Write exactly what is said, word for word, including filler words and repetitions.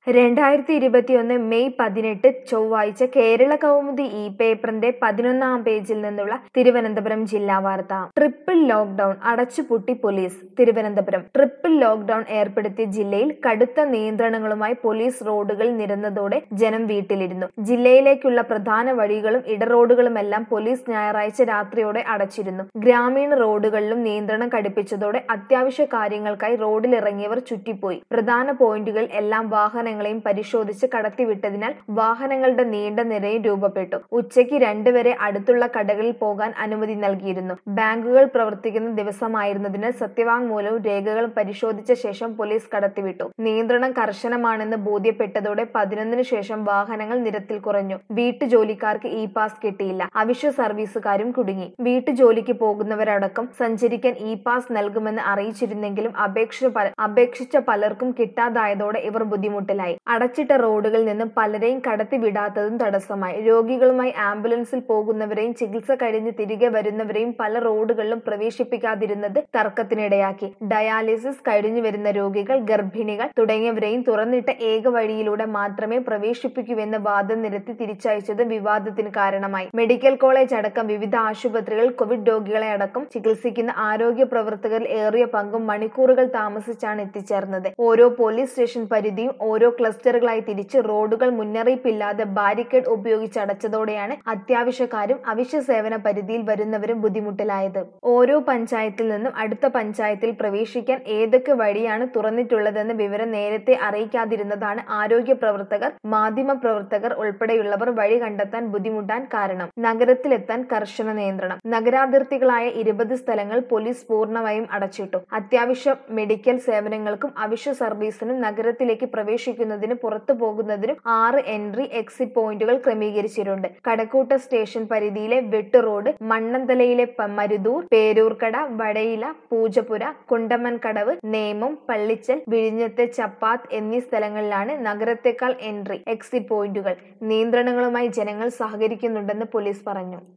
രണ്ടായിരത്തി ഇരുപത്തിയൊന്ന് മെയ് പതിനെട്ട് ചൊവ്വാഴ്ച കേരള കൗമുദി ഈ പേപ്പറിന്റെ പതിനൊന്നാം പേജിൽ നിന്നുള്ള തിരുവനന്തപുരം ജില്ലാ വാർത്ത. ട്രിപ്പിൾ ലോക്ഡൌൺ അടച്ചുപൂട്ടി പോലീസ്. തിരുവനന്തപുരം ട്രിപ്പിൾ ലോക്ഡൌൺ ഏർപ്പെടുത്തിയ ജില്ലയിൽ കടുത്ത നിയന്ത്രണങ്ങളുമായി പോലീസ് റോഡുകളിൽ നിരന്നതോടെ ജനം വീട്ടിലിരുന്നു. ജില്ലയിലേക്കുള്ള പ്രധാന വഴികളും ഇടറോഡുകളുമെല്ലാം പോലീസ് ഞായറാഴ്ച രാത്രിയോടെ അടച്ചിരുന്നു. ഗ്രാമീണ റോഡുകളിലും നിയന്ത്രണം കടുപ്പിച്ചതോടെ അത്യാവശ്യ കാര്യങ്ങൾക്കായി റോഡിലിറങ്ങിയവർ ചുറ്റിപ്പോയി. പ്രധാന പോയിന്റുകളിൽ എല്ലാം വാഹനങ്ങളെയും പരിശോധിച്ച് കടത്തിവിട്ടതിനാൽ വാഹനങ്ങളുടെ നീണ്ട നിരയും രൂപപ്പെട്ടു. ഉച്ചയ്ക്ക് രണ്ട് വരെ അടുത്തുള്ള കടകളിൽ പോകാൻ അനുമതി നൽകിയിരുന്നു. ബാങ്കുകൾ പ്രവർത്തിക്കുന്ന ദിവസമായിരുന്നതിനാൽ സത്യവാങ്മൂലവും രേഖകളും പരിശോധിച്ച ശേഷം പോലീസ് കടത്തിവിട്ടു. നിയന്ത്രണം കർശനമാണെന്ന് ബോധ്യപ്പെട്ടതോടെ പതിനൊന്നിന് ശേഷം വാഹനങ്ങൾ നിരത്തിൽ കുറഞ്ഞു. വീട്ടുജോലിക്കാർക്ക് ഇ പാസ് കിട്ടിയില്ല. അവശ്യ സർവീസുകാരും കുടുങ്ങി. വീട്ടുജോലിക്ക് പോകുന്നവരടക്കം സഞ്ചരിക്കാൻ ഇ പാസ് നൽകുമെന്ന് അറിയിച്ചിരുന്നെങ്കിലും അപേക്ഷ അപേക്ഷിച്ച പലർക്കും കിട്ടാതായതോടെ ഇവർ ബുദ്ധിമുട്ടിലായി. അടച്ചിട്ട റോഡുകളിൽ നിന്നും പലരെയും കടത്തിവിടാത്തതും തടസ്സമായി. രോഗികളുമായി ആംബുലൻസിൽ പോകുന്നവരെയും ചികിത്സ കഴിഞ്ഞ് തിരികെ വരുന്നവരെയും പല റോഡുകളിലും പ്രവേശിപ്പിക്കാതിരുന്നത് തർക്കത്തിനിടയാക്കി. ഡയാലിസിസ് കഴിഞ്ഞു വരുന്ന രോഗികൾ, ഗർഭിണികൾ തുടങ്ങിയവരെയും തുറന്നിട്ട ഏക വഴിയിലൂടെ മാത്രമേ പ്രവേശിപ്പിക്കൂവെന്ന് വാദം നിരത്തി തിരിച്ചയച്ചത് വിവാദത്തിന് കാരണമായി. മെഡിക്കൽ കോളേജ് അടക്കം വിവിധ ആശുപത്രികൾ കോവിഡ് രോഗികളെ അടക്കം ചികിത്സിക്കുന്ന ആരോഗ്യ പ്രവർത്തകരിൽ ഏറിയ പങ്കും മണിക്കൂറുകൾ താമസിച്ചാണ് എത്തിച്ചേർന്നത്. ഓരോ പോലീസ് സ്റ്റേഷൻ പരിധിയും ഓരോ ക്ലസ്റ്ററുകളായി തിരിച്ച് റോഡുകൾ മുന്നറിയിപ്പില്ലാതെ ബാരിക്കേഡ് ഉപയോഗിച്ച് അടച്ചതോടെയാണ് അത്യാവശ്യക്കാരും അവശ്യ സേവന പരിധിയിൽ വരുന്നവരും ബുദ്ധിമുട്ടിലായത്. ഓരോ പഞ്ചായത്തിൽ നിന്നും അടുത്ത പഞ്ചായത്തിൽ പ്രവേശിക്കാൻ ഏതൊക്കെ വഴിയാണ് തുറന്നിട്ടുള്ളതെന്ന വിവരം നേരത്തെ അറിയിക്കാതിരുന്നതാണ് ആരോഗ്യ പ്രവർത്തകർ, മാധ്യമ പ്രവർത്തകർ ഉൾപ്പെടെയുള്ളവർ വഴി കണ്ടെത്താൻ ബുദ്ധിമുട്ടാൻ കാരണം. നഗരത്തിലെത്താൻ കർശന നിയന്ത്രണം. നഗരാതിർത്തികളായ ഇരുപത് സ്ഥലങ്ങൾ പോലീസ് പൂർണ്ണമായും അടച്ചിട്ടു. അത്യാവശ്യ മെഡിക്കൽ സേവനങ്ങൾക്കും അവശ്യ സർവീസിനും നഗരത്തിലേക്ക് പ്രവേശിക്കുന്നതിനും പുറത്തു പോകുന്നതിനും ആറ് എൻട്രി എക്സിറ്റ് പോയിന്റുകൾ ക്രമീകരിച്ചിട്ടുണ്ട്. കടക്കൂട്ട സ്റ്റേഷൻ പരിധിയിലെ വെട്ട് റോഡ്, മണ്ണന്തലയിലെ മരുതൂർ, പേരൂർക്കട, വടയില, പൂജപ്പുര, കുണ്ടമൻകടവ്, നേമം, പള്ളിച്ചൽ, വിഴിഞ്ഞത്തെ ചപ്പാത്ത് എന്നീ സ്ഥലങ്ങളിലാണ് നഗരത്തെക്കാൾ എൻട്രി എക്സിറ്റ് പോയിന്റുകൾ. നിയന്ത്രണങ്ങളുമായി ജനങ്ങൾ സഹകരിക്കുന്നുണ്ടെന്ന് പോലീസ് പറഞ്ഞു.